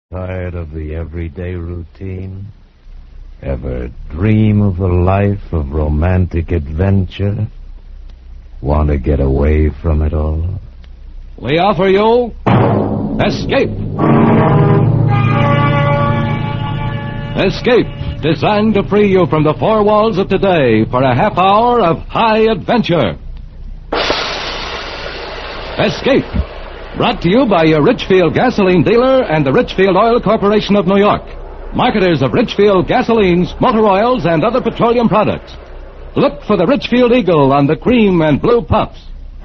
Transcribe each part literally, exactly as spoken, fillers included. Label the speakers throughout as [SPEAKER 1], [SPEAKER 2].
[SPEAKER 1] Tired of the everyday routine? Ever dream of a life of romantic adventure? Want to get away from it all?
[SPEAKER 2] We offer you Escape. Escape, designed to free you from the four walls of today for a half hour of high adventure. Escape, brought to you by your Richfield gasoline dealer and the Richfield Oil Corporation of New York, marketers of Richfield gasolines, motor oils, and other petroleum products. Look for the Richfield Eagle on the cream and blue puffs.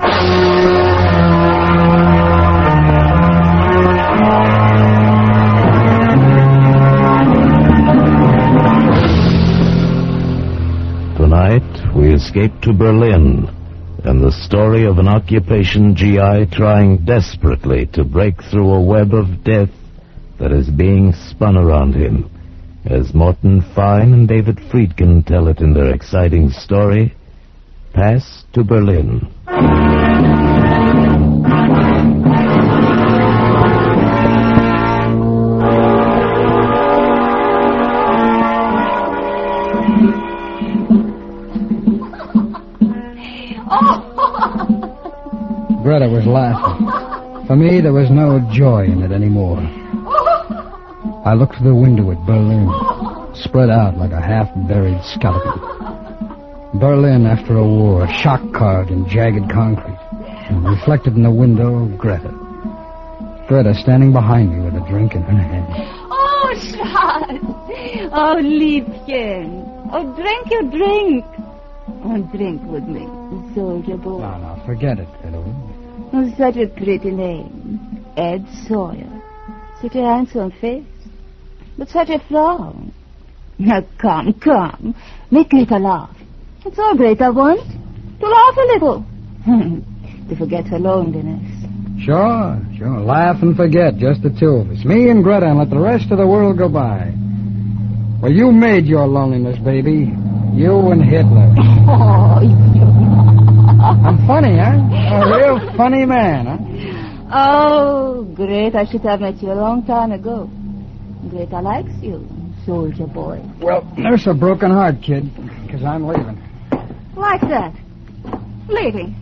[SPEAKER 1] Tonight, we escape to Berlin, and the story of an occupation G I trying desperately to break through a web of death that is being spun around him, as Morton Fine and David Friedkin tell it in their exciting story, Pass to Berlin.
[SPEAKER 3] Greta was laughing. For me, there was no joy in it anymore. I looked through the window at Berlin, spread out like a half-buried skeleton. Berlin after a war, shock-carved in jagged concrete, and reflected in the window, Greta. Greta standing behind me with a drink in her hand.
[SPEAKER 4] Oh, Schatz! Oh, Liebchen! Oh, drink your drink! Oh, drink with me, soldier boy.
[SPEAKER 3] No, no, forget it, Greta.
[SPEAKER 4] Oh, such a pretty name. Ed Sawyer. Such a handsome face. But such a frown. Now, come, come. Make Greta laugh. It's all Greta wants. To laugh a little. To forget her loneliness.
[SPEAKER 3] Sure, sure. Laugh and forget, just the two of us. Me and Greta, and let the rest of the world go by. Well, you made your loneliness, baby. You and Hitler.
[SPEAKER 4] Oh, you...
[SPEAKER 3] I'm funny, huh? A real funny man, huh?
[SPEAKER 4] Oh, great. I should have met you a long time ago. Greta likes you, soldier boy.
[SPEAKER 3] Well, nurse a broken heart, kid, because I'm leaving.
[SPEAKER 4] Like that? Leaving?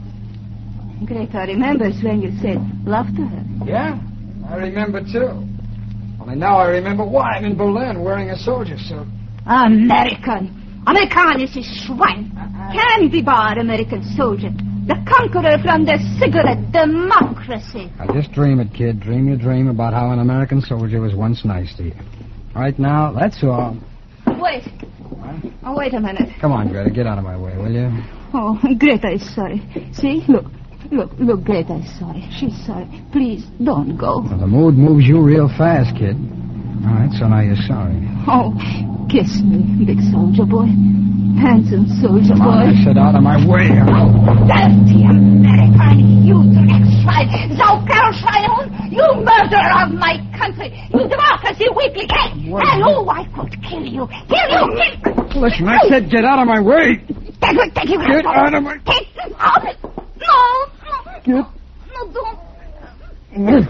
[SPEAKER 4] Greta remembers when you said love to her.
[SPEAKER 3] Yeah, I remember, too. Only now I remember why I'm in Berlin wearing a soldier suit.
[SPEAKER 4] American. Amerikanische Schwein. Candy bar American soldier. The conqueror from the cigarette democracy.
[SPEAKER 3] I just dream it, kid. Dream your dream about how an American soldier was once nice to you. Right now, that's all.
[SPEAKER 4] Wait.
[SPEAKER 3] What?
[SPEAKER 4] Oh, wait a minute.
[SPEAKER 3] Come on, Greta. Get out of my way, will you?
[SPEAKER 4] Oh, Greta is sorry. See? Look. Look, look, Greta is sorry. She's sorry. Please, don't go.
[SPEAKER 3] Well, the mood moves you real fast, kid. All right, so now you're sorry.
[SPEAKER 4] Oh, kiss me, big soldier boy. Handsome soldier
[SPEAKER 3] Come on,
[SPEAKER 4] boy.
[SPEAKER 3] I said out of my way.
[SPEAKER 4] Dirty American, you Dreckschwein, Saukerschweinhund, you murderer of my country, you democracy weekly cat. And oh, I could kill you, kill you, kill.
[SPEAKER 3] Listen, I said get out of my way.
[SPEAKER 4] Take it, take it.
[SPEAKER 3] Get out of my...
[SPEAKER 4] Take it out. No, no.
[SPEAKER 3] Get...
[SPEAKER 4] No, don't.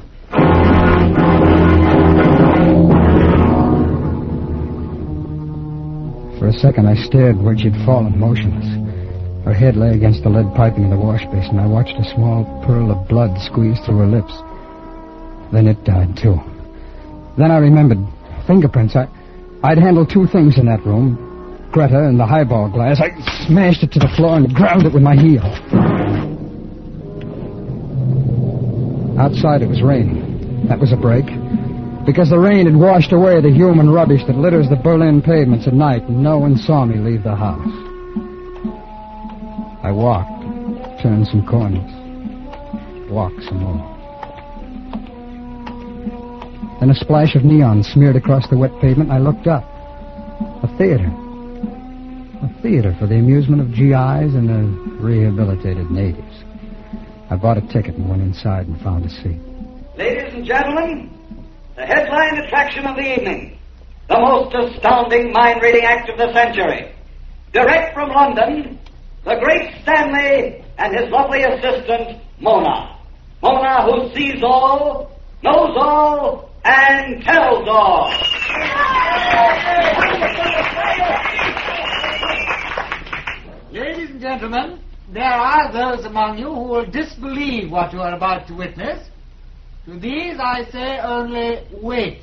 [SPEAKER 3] For a second, I stared where she'd fallen, motionless. Her head lay against the lead piping of the wash basin. I watched a small pearl of blood squeeze through her lips. Then it died, too. Then I remembered fingerprints. I, I'd handled two things in that room. Greta and the highball glass. I smashed it to the floor and ground it with my heel. Outside, it was raining. That was a break. Because the rain had washed away the human rubbish that litters the Berlin pavements at night, and no one saw me leave the house. I walked, turned some corners, walked some more. Then a splash of neon smeared across the wet pavement, and I looked up. A theater. A theater for the amusement of G Is and the rehabilitated natives. I bought a ticket and went inside and found a seat.
[SPEAKER 5] Ladies and gentlemen, the headline attraction of the evening, the most astounding mind-reading act of the century. Direct from London, the great Stanley and his lovely assistant, Mona. Mona, who sees all, knows all, and Keldor.
[SPEAKER 6] Ladies and gentlemen, there are those among you who will disbelieve what you are about to witness. To these I say only wait.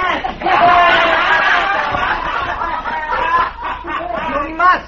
[SPEAKER 6] You must.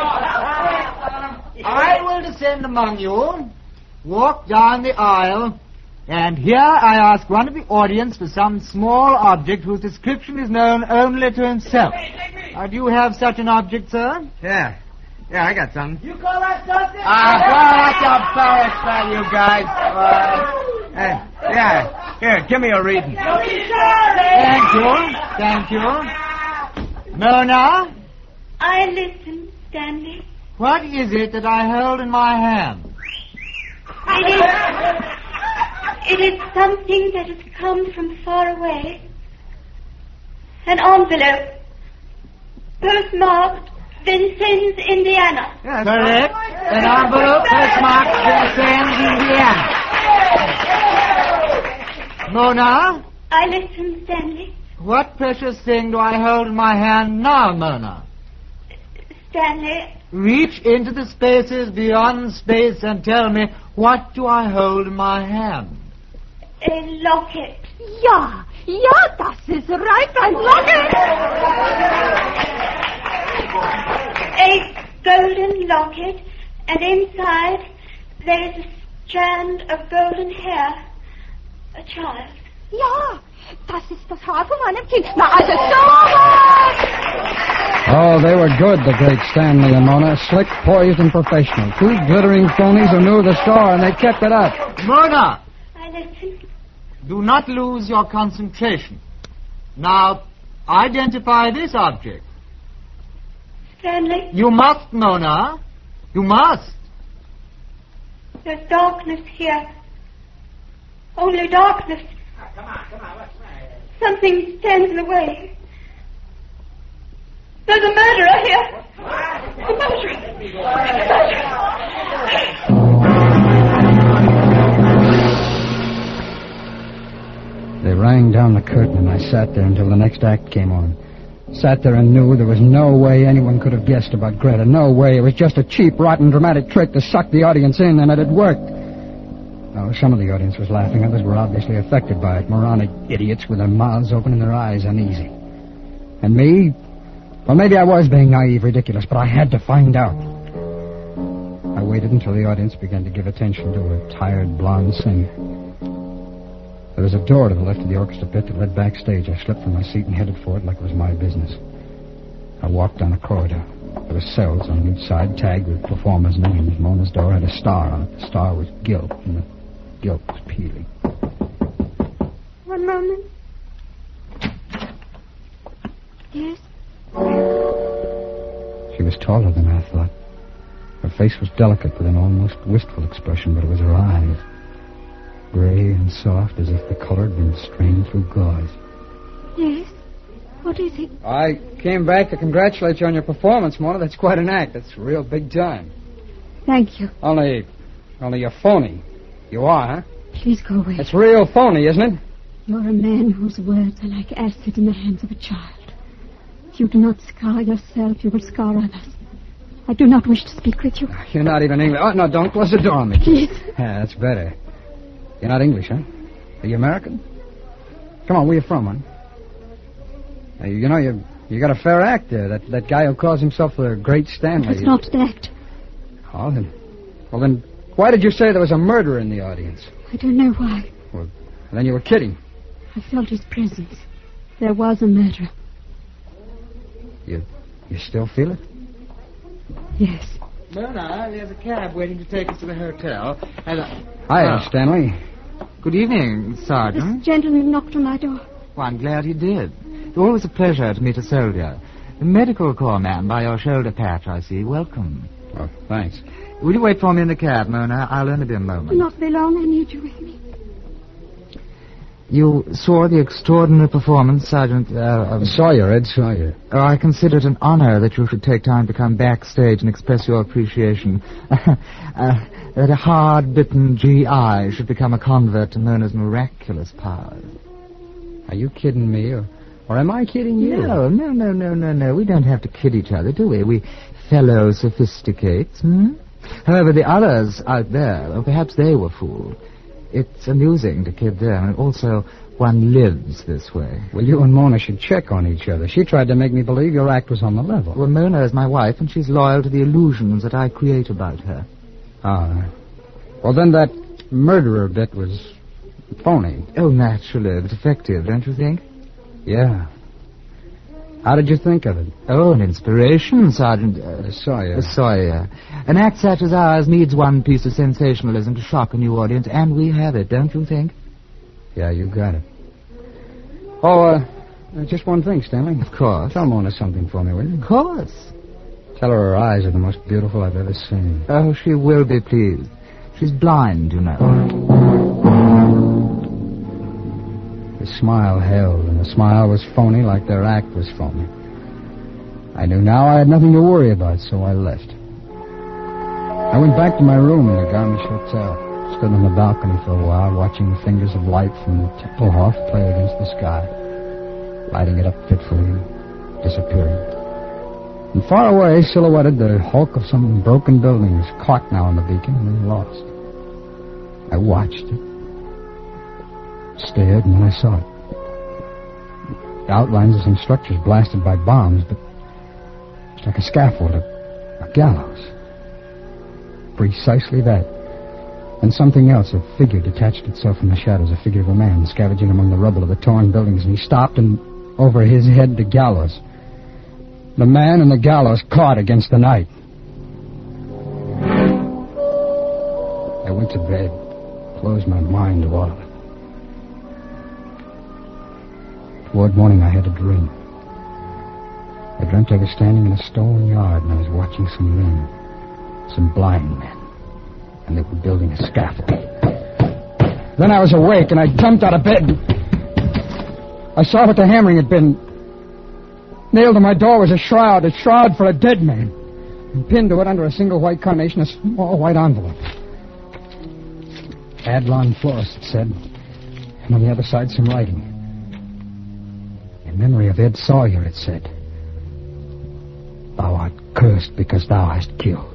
[SPEAKER 6] I will descend among you, walk down the aisle, and here I ask one of the audience for some small object whose description is known only to himself. Uh, do you have such an object, sir?
[SPEAKER 7] Yeah. Yeah, I got some.
[SPEAKER 6] You call that something? Ah, well, that's a Paris, you guys. Uh,
[SPEAKER 7] uh, yeah. Here, give me a reading.
[SPEAKER 6] Thank you. Thank you. Mona?
[SPEAKER 8] I listen, Stanley.
[SPEAKER 6] What is it that I hold in my hand?
[SPEAKER 8] It is, it is something that has come from far away. An envelope. Postmarked Vincennes, Indiana.
[SPEAKER 6] Yes, correct. An envelope postmarked Vincennes, Indiana. Mona?
[SPEAKER 8] I listen, Stanley.
[SPEAKER 6] What precious thing do I hold in my hand now, Mona?
[SPEAKER 8] Stanley.
[SPEAKER 6] Reach into the spaces beyond space and tell me, what do I hold in my hand?
[SPEAKER 8] A locket.
[SPEAKER 4] Ja, ja, das ist right, ein Locket.
[SPEAKER 8] A golden locket, and inside there is a strand of golden hair. A child.
[SPEAKER 4] Ja, das ist das Haar von meinem Kind. Na, also sowas!
[SPEAKER 3] Oh, they were good, the great Stanley and Mona. Slick, poised, and professional. Two glittering phonies who knew the star, and they kept it up.
[SPEAKER 6] Mona!
[SPEAKER 8] I listen.
[SPEAKER 6] Do not lose your concentration. Now, identify this object.
[SPEAKER 8] Stanley?
[SPEAKER 6] You must, Mona. You must.
[SPEAKER 8] There's darkness here. Only darkness.
[SPEAKER 6] Come on, come on, what's the matter?
[SPEAKER 8] Something stands in the way. There's a murderer here. A murderer.
[SPEAKER 3] They rang down the curtain, and I sat there until the next act came on. Sat there and knew there was no way anyone could have guessed about Greta. No way. It was just a cheap, rotten, dramatic trick to suck the audience in, and it had worked. Oh, some of the audience was laughing. Others were obviously affected by it. Moronic idiots with their mouths open and their eyes uneasy. And me? Well, maybe I was being naive, ridiculous, but I had to find out. I waited until the audience began to give attention to a tired blonde singer. There was a door to the left of the orchestra pit that led backstage. I slipped from my seat and headed for it like it was my business. I walked down a corridor. There were cells on each side tagged with performers' names. Mona's door had a star on it. The star was gilt, and the gilt was peeling.
[SPEAKER 8] One moment. Yes?
[SPEAKER 3] She was taller than I thought. Her face was delicate with an almost wistful expression, but it was her eyes. Gray and soft, as if the color had been strained through gauze.
[SPEAKER 8] Yes? What is it?
[SPEAKER 3] I came back to congratulate you on your performance, Mona. That's quite an act. That's real big time.
[SPEAKER 4] Thank you.
[SPEAKER 3] Only, only you're phony. You are, huh?
[SPEAKER 4] Please go away.
[SPEAKER 3] It's real phony, isn't it?
[SPEAKER 4] You're a man whose words are like acid in the hands of a child. If you do not scar yourself, you will scar others. I do not wish to speak with you.
[SPEAKER 3] You're not even English. Oh, no, don't close the door on me.
[SPEAKER 4] Please.
[SPEAKER 3] Yeah, that's better. You're not English, huh? Are you American? Come on, where you from, huh? Uh, you know, you you got a fair act there. That that guy who calls himself the Great Stanley.
[SPEAKER 4] It's not an act.
[SPEAKER 3] Oh, then... Well, then, why did you say there was a murderer in the audience?
[SPEAKER 4] I don't know why.
[SPEAKER 3] Well, then you were kidding.
[SPEAKER 4] I felt his presence. There was a murderer.
[SPEAKER 3] You you still feel it?
[SPEAKER 4] Yes.
[SPEAKER 6] Mona, there's a cab waiting to take us to the hotel. And, uh,
[SPEAKER 3] Hi,
[SPEAKER 6] oh.
[SPEAKER 3] Stanley.
[SPEAKER 6] Good evening, Sergeant.
[SPEAKER 4] This gentleman knocked on my door.
[SPEAKER 6] Well, I'm glad he did. It's always a pleasure to meet a soldier. The medical corps man by your shoulder patch, I see. Welcome.
[SPEAKER 3] Oh, thanks.
[SPEAKER 6] Will you wait for me in the cab, Mona? I'll only be a moment.
[SPEAKER 4] Not be long. I need you with me.
[SPEAKER 6] You saw the extraordinary performance, Sergeant... Uh, um,
[SPEAKER 3] Sawyer, Ed Sawyer.
[SPEAKER 6] Oh, I consider it an honor that you should take time to come backstage and express your appreciation. uh, that a hard-bitten G I should become a convert to Mona's miraculous powers.
[SPEAKER 3] Are you kidding me, or, or am I kidding you?
[SPEAKER 6] No, no, no, no, no, no. We don't have to kid each other, do we? We fellow sophisticates, hmm? However, the others out there, well, perhaps they were fooled. It's amusing to kid them, and also one lives this way.
[SPEAKER 3] Well, you and Mona should check on each other. She tried to make me believe your act was on the level.
[SPEAKER 6] Well, Mona is my wife, and she's loyal to the illusions that I create about her.
[SPEAKER 3] Ah. Well, then that murderer bit was phony.
[SPEAKER 6] Oh, naturally, but effective, don't you think?
[SPEAKER 3] Yeah. How did you think of it?
[SPEAKER 6] Oh, an inspiration, Sergeant... Uh,
[SPEAKER 3] Sawyer.
[SPEAKER 6] Sawyer. An act such as ours needs one piece of sensationalism to shock a new audience, and we have it, don't you think?
[SPEAKER 3] Yeah, you got it. Oh, uh, just one thing, Stanley.
[SPEAKER 6] Of course.
[SPEAKER 3] Tell Mona something for me, will you?
[SPEAKER 6] Of course.
[SPEAKER 3] Tell her her eyes are the most beautiful I've ever seen.
[SPEAKER 6] Oh, she will be pleased. She's blind, you know.
[SPEAKER 3] The smile held, and the smile was phony like their act was phony. I knew now I had nothing to worry about, so I left. I went back to my room in the Garmisch Hotel. Stood on the balcony for a while, watching the fingers of light from the Tempelhof play against the sky, lighting it up fitfully and disappearing. And far away, silhouetted the hulk of some broken buildings, caught now on the beacon and then lost. I watched it, stared, and then I saw it. The outlines of some structures blasted by bombs, but it's like a scaffold, a, a gallows. Precisely that. And something else, a figure detached itself from the shadows, a figure of a man scavenging among the rubble of the torn buildings, and he stopped, and over his head the gallows. The man and the gallows caught against the night. I went to bed, closed my mind to all of it. Toward morning I had a dream. I dreamt I was standing in a stone yard, and I was watching some men, some blind men. And they were building a scaffold. Then I was awake, and I jumped out of bed. I saw what the hammering had been. Nailed to my door was a shroud, a shroud for a dead man. And pinned to it under a single white carnation, a small white envelope. Adlon Florist, it said. And on the other side, some writing. In memory of Ed Sawyer, it said. Thou art cursed because thou hast killed.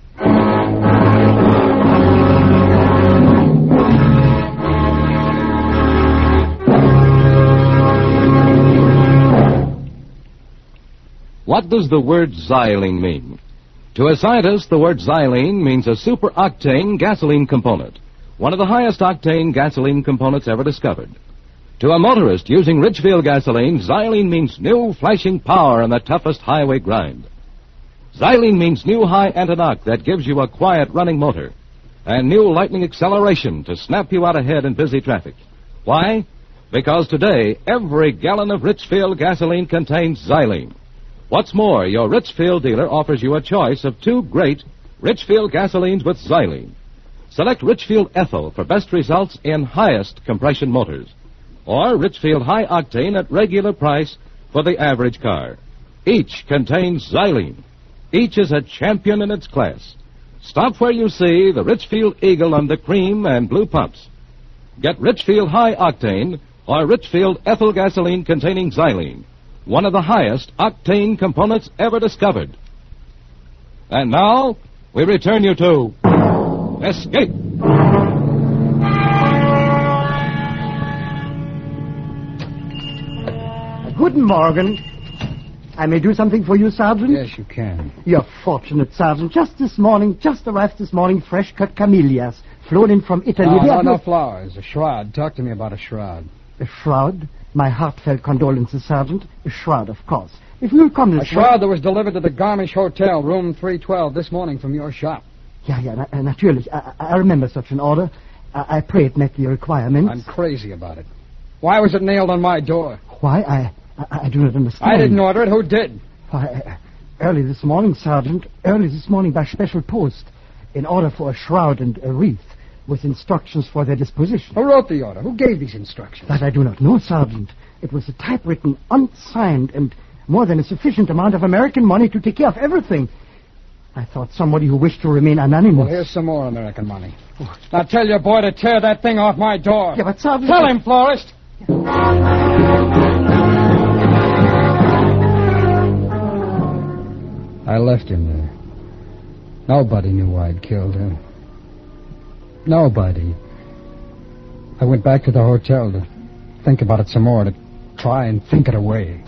[SPEAKER 2] What does the word xylene mean? To a scientist, the word xylene means a super-octane gasoline component, one of the highest octane gasoline components ever discovered. To a motorist using Ridgefield gasoline, xylene means new flashing power on the toughest highway grind. Xylene means new high anti-knock that gives you a quiet running motor, and new lightning acceleration to snap you out ahead in busy traffic. Why? Because today, every gallon of Richfield gasoline contains xylene. What's more, your Richfield dealer offers you a choice of two great Richfield gasolines with xylene. Select Richfield Ethyl for best results in highest compression motors, or Richfield High Octane at regular price for the average car. Each contains xylene. Each is a champion in its class. Stop where you see the Richfield Eagle on the cream and blue pumps. Get Richfield High Octane or Richfield Ethyl gasoline containing xylene, one of the highest octane components ever discovered. And now, we return you to Escape.
[SPEAKER 9] Guten Morgen. I may do something for you, Sergeant?
[SPEAKER 3] Yes, you can.
[SPEAKER 9] You're fortunate, Sergeant. Just this morning, just arrived this morning, fresh-cut camellias, flown in from Italy.
[SPEAKER 3] No, no,
[SPEAKER 9] have
[SPEAKER 3] no flowers. A shroud. Talk to me about a shroud.
[SPEAKER 9] A shroud? My heartfelt condolences, Sergeant. A shroud, of course. If you'll come this
[SPEAKER 3] A shroud that was delivered to the Garmisch Hotel, room three twelve, this morning from your shop.
[SPEAKER 9] Yeah, yeah, na- natürlich. I, I remember such an order. I, I pray it met the requirements.
[SPEAKER 3] I'm crazy about it. Why was it nailed on my door?
[SPEAKER 9] Why? I, I, I do not understand.
[SPEAKER 3] I didn't order it. Who did?
[SPEAKER 9] Why, uh, early this morning, Sergeant, early this morning by special post, in order for a shroud and a wreath, with instructions for their disposition.
[SPEAKER 3] Who wrote the order? Who gave these instructions?
[SPEAKER 9] That I do not know, Sergeant. It was a typewritten, unsigned, and more than a sufficient amount of American money to take care of everything. I thought somebody who wished to remain anonymous.
[SPEAKER 3] Well, here's some more American money. Oh. Now tell your boy to tear that thing off my door.
[SPEAKER 9] Yeah, but Sergeant...
[SPEAKER 3] Tell him, Florist. I left him there. Nobody knew I'd killed him. Nobody. I went back to the hotel to think about it some more, to try and think it away.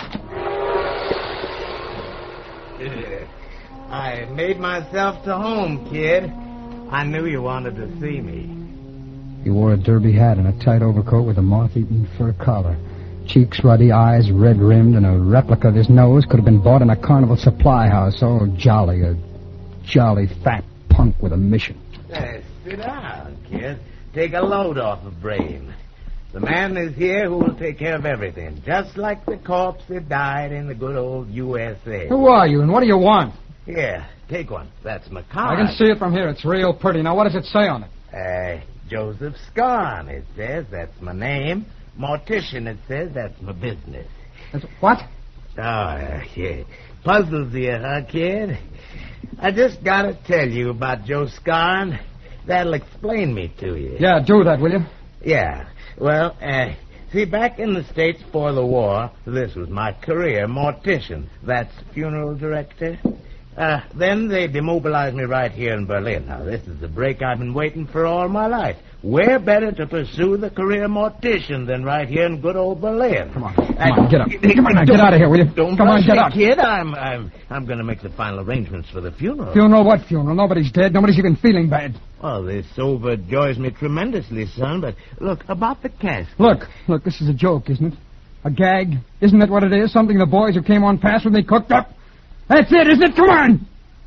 [SPEAKER 7] I made myself to home, kid. I knew you wanted to see me.
[SPEAKER 3] He wore a derby hat and a tight overcoat with a moth-eaten fur collar. Cheeks ruddy, eyes red-rimmed, and a replica of his nose could have been bought in a carnival supply house. Oh, jolly, a jolly fat punk with a mission.
[SPEAKER 7] Hey, sit down, kid. Take a load off of Brain. The man is here who will take care of everything, just like the corpse that died in the good old U S A.
[SPEAKER 3] Who are you, and what do you want?
[SPEAKER 7] Here, take one. That's my
[SPEAKER 3] I
[SPEAKER 7] card.
[SPEAKER 3] can see it from here. It's real pretty. Now, what does it say on it?
[SPEAKER 7] Uh, Joseph Scarn, it says. That's my name. Mortician, it says. That's my business.
[SPEAKER 3] That's, what?
[SPEAKER 7] Oh, uh, yeah. Puzzles you, huh, kid? I just gotta tell you about Joe Scarn. That'll explain me to you.
[SPEAKER 3] Yeah, do that, will you?
[SPEAKER 7] Yeah. Well, uh, see, back in the States before the war, this was my career, mortician. That's funeral director. Uh, then they demobilized me right here in Berlin. Now, this is the break I've been waiting for all my life. Where better to pursue the career mortician than right here in good old Berlin?
[SPEAKER 3] Come on, come on, get up. Come on, now, get out of here, will you?
[SPEAKER 7] Don't
[SPEAKER 3] come on, get
[SPEAKER 7] me,
[SPEAKER 3] up.
[SPEAKER 7] kid. I'm, I'm, I'm going to make the final arrangements for the funeral.
[SPEAKER 3] Funeral? What funeral? Nobody's dead. Nobody's even feeling bad.
[SPEAKER 7] Well, this overjoys me tremendously, son, but look, about the casket.
[SPEAKER 3] Look, look, this is a joke, isn't it? A gag? Isn't that what it is? Something the boys who came on past with me cooked up? That's it, isn't it? Come on!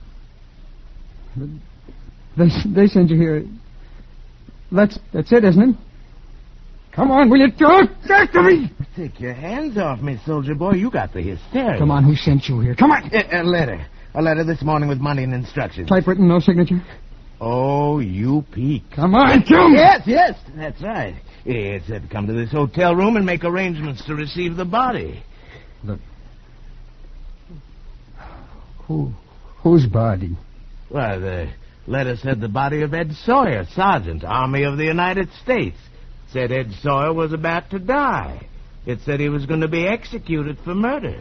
[SPEAKER 3] They, they sent you here. That's that's it, isn't it? Come on, will you talk back to me?
[SPEAKER 7] Take your hands off me, soldier boy. You got the hysteria.
[SPEAKER 3] Come on, who sent you here? Come on!
[SPEAKER 7] A, a letter. A letter this morning with money and instructions.
[SPEAKER 3] Typewritten, no signature?
[SPEAKER 7] Oh, you peak.
[SPEAKER 3] Come on, Jim!
[SPEAKER 7] Yes, yes, that's right. It said come to this hotel room and make arrangements to receive the body.
[SPEAKER 3] Look. Who, whose body?
[SPEAKER 7] Well, the letter said the body of Ed Sawyer, Sergeant, Army of the United States. Said Ed Sawyer was about to die. It said he was going to be executed for murder.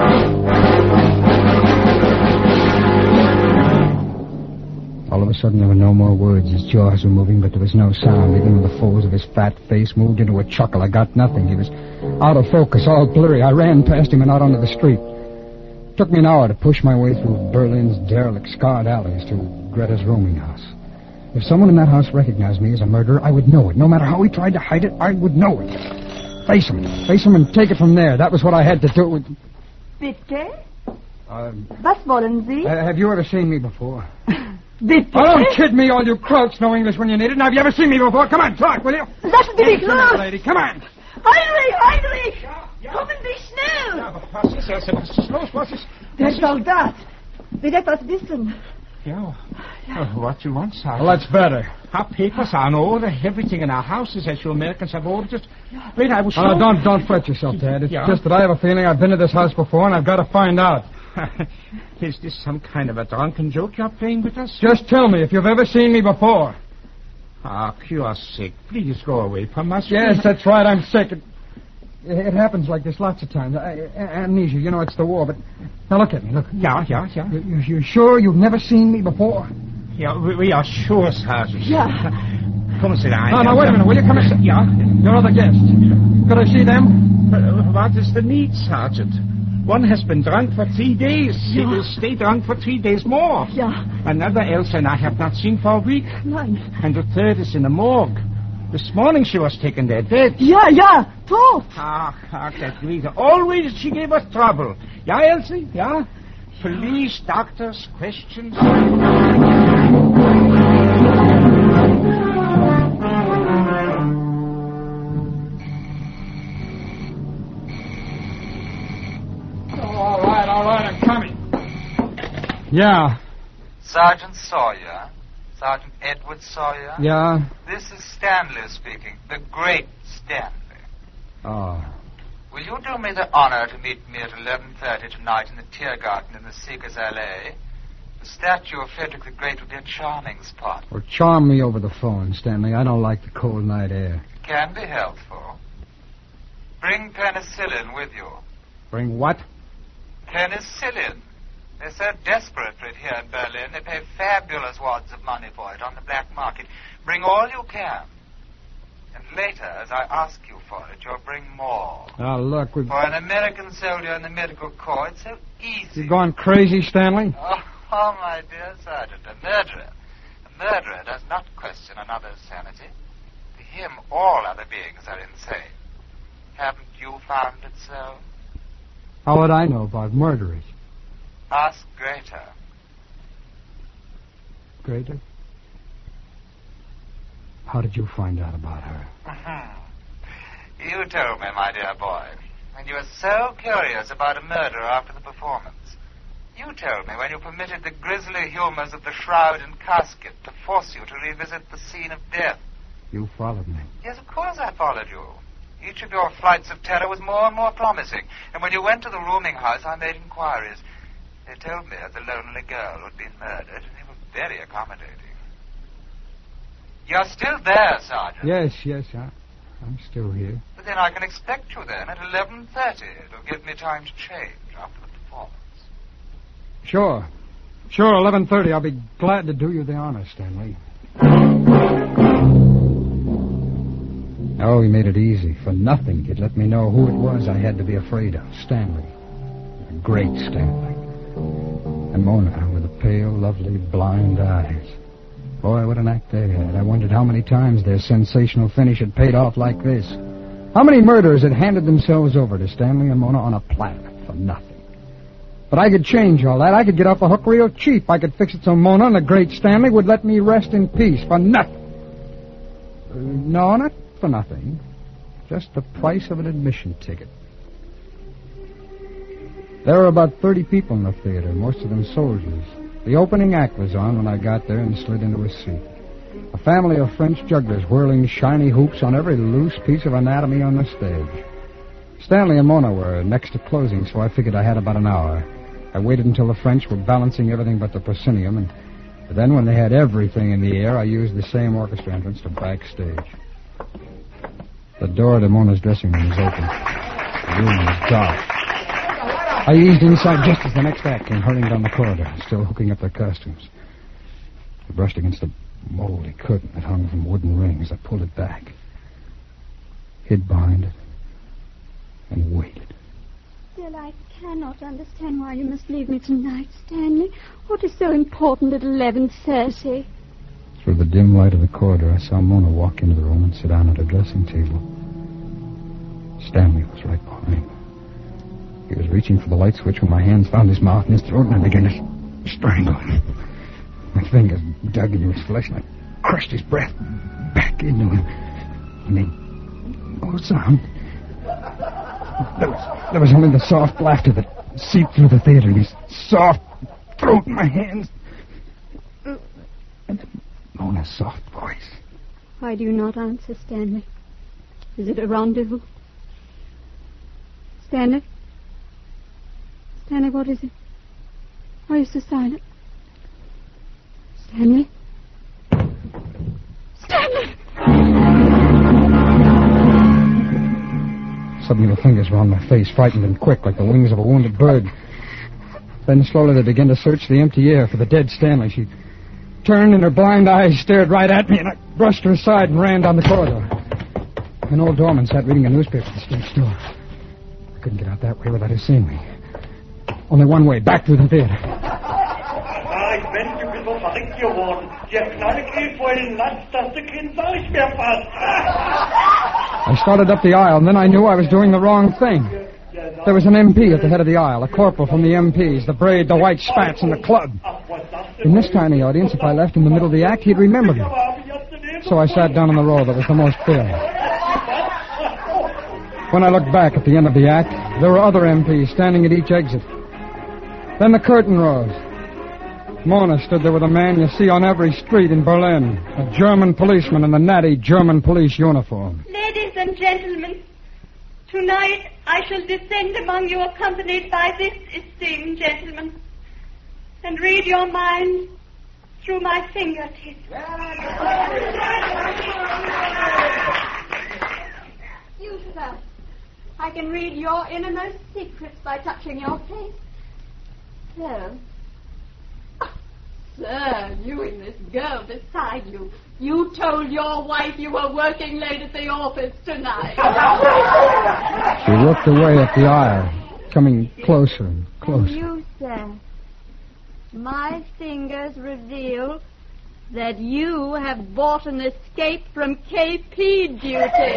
[SPEAKER 3] All of a sudden, there were no more words. His jaws were moving, but there was no sound. Even when the folds of his fat face moved into a chuckle, I got nothing. He was out of focus, all blurry. I ran past him and out onto the street. It took me an hour to push my way through Berlin's derelict, scarred alleys to Greta's rooming house. If someone in that house recognized me as a murderer, I would know it. No matter how he tried to hide it, I would know it. Face him. Face him and take it from there. That was what I had to do.
[SPEAKER 4] Bitte?
[SPEAKER 3] Uh,
[SPEAKER 4] Was wollen Sie?
[SPEAKER 3] uh, have you ever seen me before?
[SPEAKER 4] Bitte?
[SPEAKER 3] Oh, don't kid me, all you crooks know English when you need it. Now, have you ever seen me before? Come on, talk, will you?
[SPEAKER 4] Lassen Sie mich
[SPEAKER 3] Come on,
[SPEAKER 4] los!
[SPEAKER 3] lady, come on.
[SPEAKER 4] Heinrich, Heinrich! Kommen Sie schnell!
[SPEAKER 3] Was ist das? Was ist los? Was ist...
[SPEAKER 4] Der Soldat will etwas wissen.
[SPEAKER 10] Yeah. Oh, what you want, Sergeant?
[SPEAKER 3] Well, that's better.
[SPEAKER 10] Our papers are in order. Everything in our house is as you Americans have ordered. Wait, I was...
[SPEAKER 3] Oh, don't, don't fret yourself, Dad. It's
[SPEAKER 10] Yeah.
[SPEAKER 3] just that I have a feeling I've been to this house before, and I've got to find out.
[SPEAKER 10] Is this some kind of a drunken joke you're playing with us?
[SPEAKER 3] Just tell me if you've ever seen me before.
[SPEAKER 10] Ah, you're sick. Please go away from us.
[SPEAKER 3] Yes, that's right. I'm sick. It, it happens like this lots of times. I, amnesia, you know, it's the war. But now look at me. Look.
[SPEAKER 10] Yeah, yeah, yeah.
[SPEAKER 3] You, you, you sure you've never seen me before?
[SPEAKER 10] Yeah, we, we are sure, Sergeant.
[SPEAKER 4] Yeah.
[SPEAKER 10] Come and sit down.
[SPEAKER 3] No, no, wait a minute. Will you come and sit?
[SPEAKER 10] Yeah.
[SPEAKER 3] Your other guests. Could I see them?
[SPEAKER 10] Uh, what is the need, Sergeant? One has been drunk for three days. He
[SPEAKER 4] Yeah.
[SPEAKER 10] will stay drunk for three days more.
[SPEAKER 4] Ja.
[SPEAKER 10] Another Elsa and I have not seen for a week.
[SPEAKER 4] Nein.
[SPEAKER 10] And the third is in the morgue. This morning she was taken there dead.
[SPEAKER 4] Ja, ja, tot.
[SPEAKER 10] Ah, ah, that Greta. Always she gave us trouble. Yeah, Elsie? Yeah? Police, doctors, questions.
[SPEAKER 3] All right, all right, I'm coming. Yeah,
[SPEAKER 11] Sergeant Sawyer? Sergeant Edward Sawyer?
[SPEAKER 3] yeah.
[SPEAKER 11] This is Stanley speaking, the great Stanley.
[SPEAKER 3] Oh.
[SPEAKER 11] Will you do me the honor to meet me at eleven thirty tonight in the Tiergarten in the Seekers Alley? The statue of Frederick the Great will be a charming spot.
[SPEAKER 3] Well, charm me over the phone, Stanley. I don't like the cold night air.
[SPEAKER 11] Can be helpful. Bring penicillin with you.
[SPEAKER 3] Bring what?
[SPEAKER 11] Penicillin. They're so desperate for it here in Berlin, they pay fabulous wads of money for it on the black market. Bring all you can. And later, as I ask you for it, you'll bring more.
[SPEAKER 3] Oh, look, we've...
[SPEAKER 11] For an American soldier in the medical corps, it's so easy.
[SPEAKER 3] You've gone crazy, Stanley?
[SPEAKER 11] Oh, oh, my dear Sergeant, a murderer. A murderer does not question another's sanity. To him, all other beings are insane. Haven't you found it so?
[SPEAKER 3] How would I know about murderers?
[SPEAKER 11] Ask Greta.
[SPEAKER 3] Greta? How did you find out about her?
[SPEAKER 11] You told me, my dear boy. And you were so curious about a murder after the performance. You told me when you permitted the grisly humors of the shroud and casket to force you to revisit the scene of death.
[SPEAKER 3] You followed me.
[SPEAKER 11] Yes, of course I followed you. Each of your flights of terror was more and more promising. And when you went to the rooming house, I made inquiries. They told me of the lonely girl who had been murdered, and they were very accommodating. You're still there, Sergeant.
[SPEAKER 3] Yes, yes, I, I'm still here.
[SPEAKER 11] But then I can expect you then at eleven thirty. It'll give me time to change after the performance.
[SPEAKER 3] Sure. Sure, eleven thirty. I'll be glad to do you the honor, Stanley. Oh, he made it easy. For nothing, he'd let me know who it was I had to be afraid of. Stanley. The great Stanley. And Mona with the pale, lovely, blind eyes. Boy, what an act they had. I wondered how many times their sensational finish had paid off like this. How many murderers had handed themselves over to Stanley and Mona on a platter for nothing. But I could change all that. I could get off the hook real cheap. I could fix it so Mona and the great Stanley would let me rest in peace for nothing. Uh, no, not for nothing. Just the price of an admission ticket. There were about thirty people in the theater, most of them soldiers. The opening act was on when I got there and slid into a seat. A family of French jugglers whirling shiny hoops on every loose piece of anatomy on the stage. Stanley and Mona were next to closing, so I figured I had about an hour. I waited until the French were balancing everything but the proscenium, and then when they had everything in the air, I used the same orchestra entrance to backstage. The door to Mona's dressing room was open. The room was dark. I eased inside just as the next act came hurrying down the corridor, still hooking up their costumes. I brushed against the moldy curtain that hung from wooden rings. I pulled it back, hid behind it, and waited.
[SPEAKER 12] Still, I cannot understand why you must leave me tonight, Stanley. What is so important at eleven thirty?
[SPEAKER 3] Through the dim light of the corridor, I saw Mona walk into the room and sit down at her dressing table. Stanley was right behind me. He was reaching for the light switch when my hands found his mouth and his throat, and I began to strangle him. My fingers dug into his flesh, and I crushed his breath back into him. He made no sound. There was, there was only the soft laughter that seeped through the theater, and his soft throat in my hands. And then Mona's soft voice.
[SPEAKER 12] Why do you not answer, Stanley? Is it a rendezvous? Stanley? Stanley, what is it? Why are you so silent? Stanley? Stanley!
[SPEAKER 3] Suddenly the fingers were on my face, frightened and quick, like the wings of a wounded bird. Then slowly they began to search the empty air for the dead Stanley. She turned and her blind eyes stared right at me, and I brushed her aside and ran down the corridor. An old doorman sat reading a newspaper at the stage door. I couldn't get out that way without her seeing me. Only one way, back through the theater.
[SPEAKER 13] Ah, ich bin, du bist so verrückt geworden. Der kleine Kind vor den Latz, das der Kind sah ich mir fast.
[SPEAKER 3] I started up the aisle, and then I knew I was doing the wrong thing. There was an M P at the head of the aisle, a corporal from the M Ps, the braid, the white spats, and the club. In this tiny audience, if I left in the middle of the act, he'd remember me. So I sat down in the row that was the most filled. When I looked back at the end of the act, there were other M Ps standing at each exit. Then the curtain rose. Mona stood there with a man you see on every street in Berlin, a German policeman in the natty German police uniform.
[SPEAKER 8] Ladies and gentlemen, tonight I shall descend among you accompanied by this esteemed gentleman and read your minds through my fingertips.
[SPEAKER 12] You, sir. I can read your innermost secrets by touching your face. So, sir, you and this girl beside you, you told your wife you were working late at the office tonight.
[SPEAKER 3] She looked away at the aisle, coming closer and closer.
[SPEAKER 12] And you, sir, my fingers reveal that you have bought an escape from K P duty.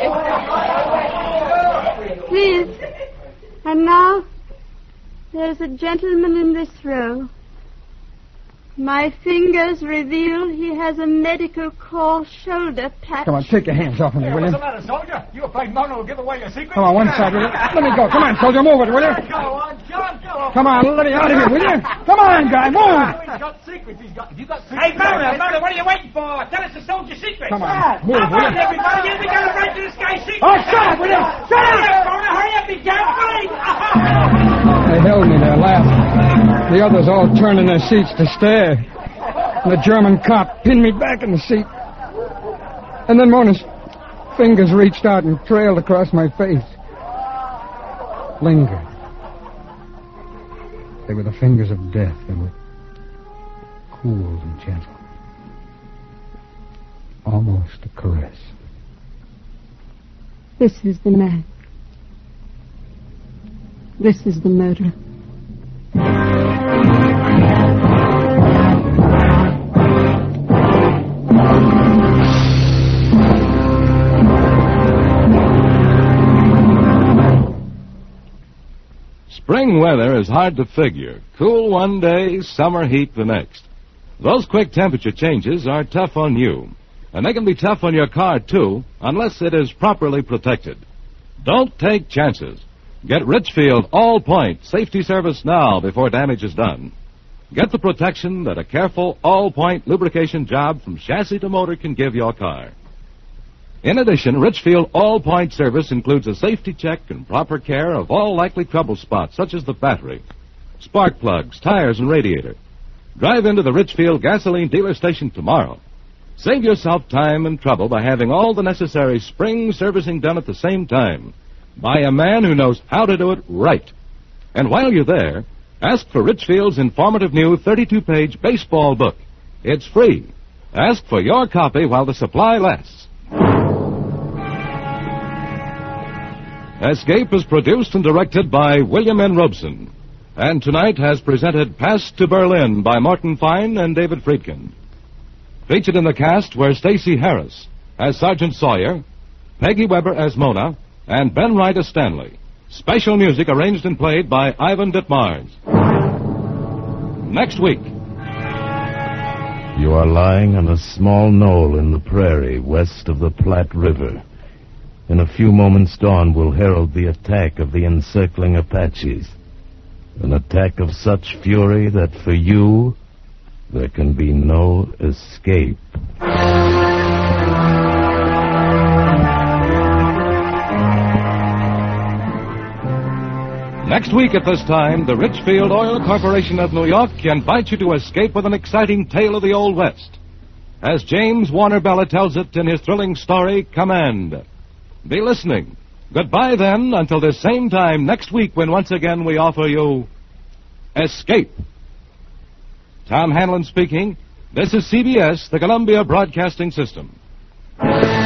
[SPEAKER 12] Please. And now, there's a gentleman in this row. My fingers reveal he has a medical corps shoulder patch.
[SPEAKER 3] Come on, take your hands off of me,
[SPEAKER 10] Hey,
[SPEAKER 3] will you?
[SPEAKER 10] what's the matter, soldier? You afraid Mono will give away your secret?
[SPEAKER 3] Come on, one side, will you? Let me go. Come on, soldier, move it, will you?
[SPEAKER 10] Go on, John, go.
[SPEAKER 3] Come on, let me out of here, will you? Come on, guy, move!
[SPEAKER 10] He's got secrets. He's got. You got secrets. Hey, Mono, Mono, what are you waiting for? Tell us the soldier's secret.
[SPEAKER 3] Come on, move,
[SPEAKER 10] Come
[SPEAKER 3] will
[SPEAKER 10] on,
[SPEAKER 3] you?
[SPEAKER 10] everybody. Here we go to break to this guy's secret.
[SPEAKER 3] Oh, shut up, will you? Shut
[SPEAKER 10] Hurry
[SPEAKER 3] up!
[SPEAKER 10] up, Mono, hurry up, he's gambling.
[SPEAKER 3] They held me there, laughing. The others all turned in their seats to stare. And the German cop pinned me back in the seat. And then Mona's fingers reached out and trailed across my face. Lingered. They were the fingers of death. They were cool and gentle. Almost a caress.
[SPEAKER 12] This is the man. This is the murderer.
[SPEAKER 2] Spring weather is hard to figure. Cool one day, summer heat the next. Those quick temperature changes are tough on you. And they can be tough on your car, too, unless it is properly protected. Don't take chances. Get Richfield All-Point Safety Service now before damage is done. Get the protection that a careful All-Point lubrication job from chassis to motor can give your car. In addition, Richfield All-Point Service includes a safety check and proper care of all likely trouble spots, such as the battery, spark plugs, tires, and radiator. Drive into the Richfield gasoline dealer station tomorrow. Save yourself time and trouble by having all the necessary spring servicing done at the same time by a man who knows how to do it right. And while you're there, ask for Richfield's informative new thirty-two page baseball book. It's free. Ask for your copy while the supply lasts. Escape is produced and directed by William N. Robeson, and tonight has presented Pass to Berlin by Morton Fine and David Friedkin. Featured in the cast were Stacey Harris as Sergeant Sawyer, Peggy Weber as Mona, and Ben Wright as Stanley. Special music arranged and played by Ivan Ditmars. Next week.
[SPEAKER 1] You are lying on a small knoll in the prairie west of the Platte River. In a few moments, dawn will herald the attack of the encircling Apaches. An attack of such fury that for you, there can be no escape.
[SPEAKER 2] Next week at this time, the Richfield Oil Corporation of New York invites you to escape with an exciting tale of the Old West. As James Warner Bella tells it in his thrilling story, Command. Be listening. Goodbye, then, until this same time next week when once again we offer you Escape. Tom Hanlon speaking. This is C B S, the Columbia Broadcasting System.